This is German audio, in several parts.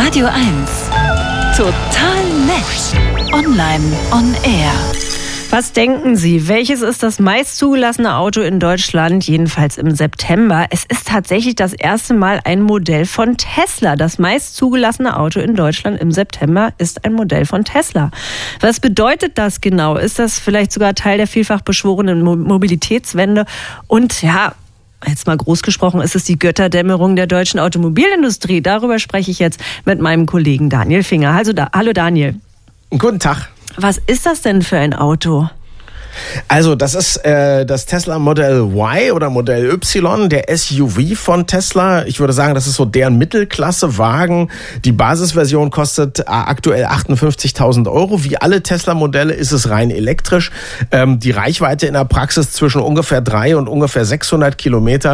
Radio 1. Total nett. Online on Air. Was denken Sie? Welches ist das meist zugelassene Auto in Deutschland? Jedenfalls im September. Es ist tatsächlich das erste Mal ein Modell von Tesla. Das meist zugelassene Auto in Deutschland im September ist ein Modell von Tesla. Was bedeutet das genau? Ist das vielleicht sogar Teil der vielfach beschworenen Mobilitätswende? Und ja, jetzt mal groß gesprochen, ist es die Götterdämmerung der deutschen Automobilindustrie? Darüber spreche ich jetzt mit meinem Kollegen Daniel Finger. Hallo Daniel. Guten Tag. Was ist das denn für ein Auto? Also das ist das Tesla Model Y oder Modell Y, der SUV von Tesla. Ich würde sagen, das ist so deren Mittelklasse-Wagen. Die Basisversion kostet aktuell 58.000 €. Wie alle Tesla-Modelle ist es rein elektrisch. Die Reichweite in der Praxis zwischen ungefähr 300 und ungefähr 600 Kilometer.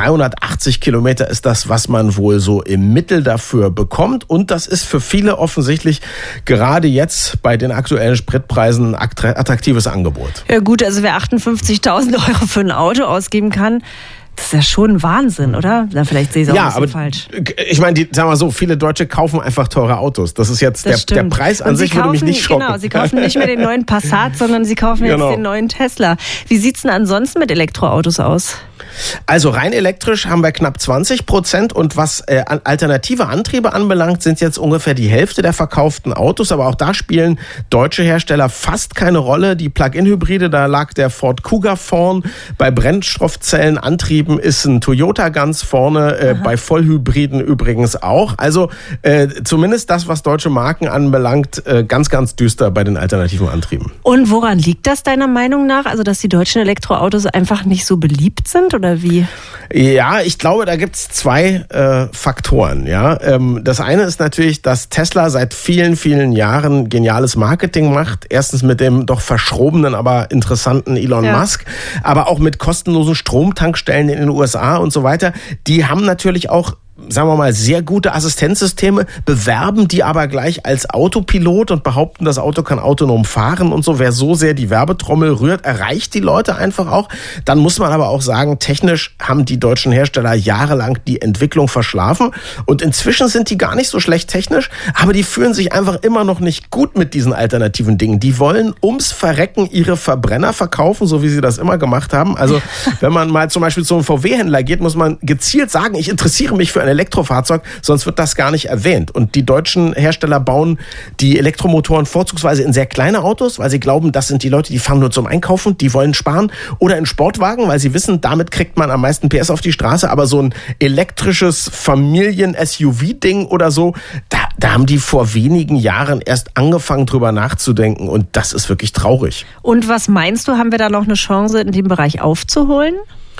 380 Kilometer ist das, was man wohl so im Mittel dafür bekommt. Und das ist für viele offensichtlich gerade jetzt bei den aktuellen Spritpreisen ein attraktives Angebot. Ja gut, also wer 58.000 € für ein Auto ausgeben kann, das ist ja schon Wahnsinn, oder? Na, vielleicht sehe ich es auch ein bisschen falsch. Ich meine, sagen wir so, viele Deutsche kaufen einfach teure Autos. Das ist jetzt der Preis an sich, würde mich nicht schocken. Genau, sie kaufen nicht mehr den neuen Passat, sondern sie kaufen jetzt den neuen Tesla. Wie sieht es denn ansonsten mit Elektroautos aus? Also rein elektrisch haben wir knapp 20% und was alternative Antriebe anbelangt, sind jetzt ungefähr die Hälfte der verkauften Autos. Aber auch da spielen deutsche Hersteller fast keine Rolle. Die Plug-in-Hybride, da lag der Ford Kuga vorn. Bei Brennstoffzellenantrieben ist ein Toyota ganz vorne, bei Vollhybriden übrigens auch. Also zumindest das, was deutsche Marken anbelangt, ganz, ganz düster bei den alternativen Antrieben. Und woran liegt das deiner Meinung nach? Also, dass die deutschen Elektroautos einfach nicht so beliebt sind oder wie? Ja, ich glaube, da gibt's zwei Faktoren. Ja, das eine ist natürlich, dass Tesla seit vielen, vielen Jahren geniales Marketing macht. Erstens mit dem doch verschrobenen, aber interessanten Elon Musk, aber auch mit kostenlosen Stromtankstellen in den USA und so weiter. Die haben natürlich auch, sagen wir mal, sehr gute Assistenzsysteme, bewerben die aber gleich als Autopilot und behaupten, das Auto kann autonom fahren und so. Wer so sehr die Werbetrommel rührt, erreicht die Leute einfach auch. Dann muss man aber auch sagen, technisch haben die deutschen Hersteller jahrelang die Entwicklung verschlafen und inzwischen sind die gar nicht so schlecht technisch, aber die fühlen sich einfach immer noch nicht gut mit diesen alternativen Dingen. Die wollen ums Verrecken ihre Verbrenner verkaufen, so wie sie das immer gemacht haben. Also wenn man mal zum Beispiel zu einem VW-Händler geht, muss man gezielt sagen, ich interessiere mich für ein Elektrofahrzeug, sonst wird das gar nicht erwähnt. Und die deutschen Hersteller bauen die Elektromotoren vorzugsweise in sehr kleine Autos, weil sie glauben, das sind die Leute, die fahren nur zum Einkaufen, die wollen sparen. Oder in Sportwagen, weil sie wissen, damit kriegt man am meisten PS auf die Straße. Aber so ein elektrisches Familien-SUV-Ding oder so, da haben die vor wenigen Jahren erst angefangen, drüber nachzudenken. Und das ist wirklich traurig. Und was meinst du, haben wir da noch eine Chance, in dem Bereich aufzuholen?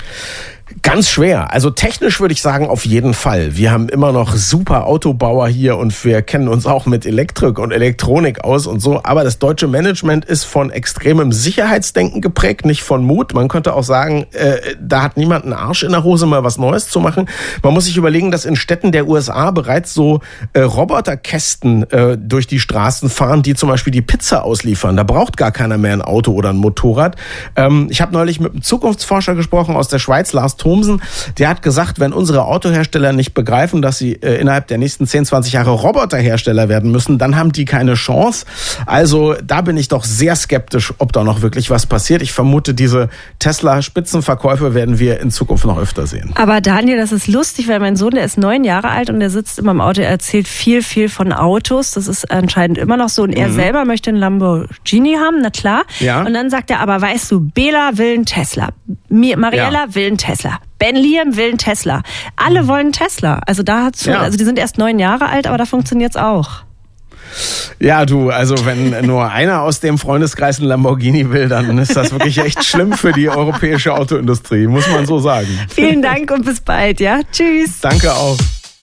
Ganz schwer. Also technisch würde ich sagen, auf jeden Fall. Wir haben immer noch super Autobauer hier und wir kennen uns auch mit Elektrik und Elektronik aus und so. Aber das deutsche Management ist von extremem Sicherheitsdenken geprägt, nicht von Mut. Man könnte auch sagen, da hat niemand einen Arsch in der Hose, mal was Neues zu machen. Man muss sich überlegen, dass in Städten der USA bereits so Roboterkästen durch die Straßen fahren, die zum Beispiel die Pizza ausliefern. Da braucht gar keiner mehr ein Auto oder ein Motorrad. Ich habe neulich mit einem Zukunftsforscher gesprochen aus der Schweiz, Lars Thomsen, der hat gesagt, wenn unsere Autohersteller nicht begreifen, dass sie innerhalb der nächsten 10, 20 Jahre Roboterhersteller werden müssen, dann haben die keine Chance. Also da bin ich doch sehr skeptisch, ob da noch wirklich was passiert. Ich vermute, diese Tesla-Spitzenverkäufe werden wir in Zukunft noch öfter sehen. Aber Daniel, das ist lustig, weil mein Sohn, der ist 9 Jahre alt und der sitzt immer im Auto, er erzählt viel von Autos. Das ist anscheinend immer noch so. Und er selber möchte einen Lamborghini haben, na klar. Ja. Und dann sagt er, aber weißt du, Bela will einen Tesla, Mariella will einen Tesla. Ben Liam will einen Tesla. Alle wollen einen Tesla. Also also die sind erst 9 Jahre alt, aber da funktioniert's auch. Ja, du, also wenn nur einer aus dem Freundeskreis einen Lamborghini will, dann ist das wirklich echt schlimm für die europäische Autoindustrie, muss man so sagen. Vielen Dank und bis bald, ja? Tschüss. Danke auch.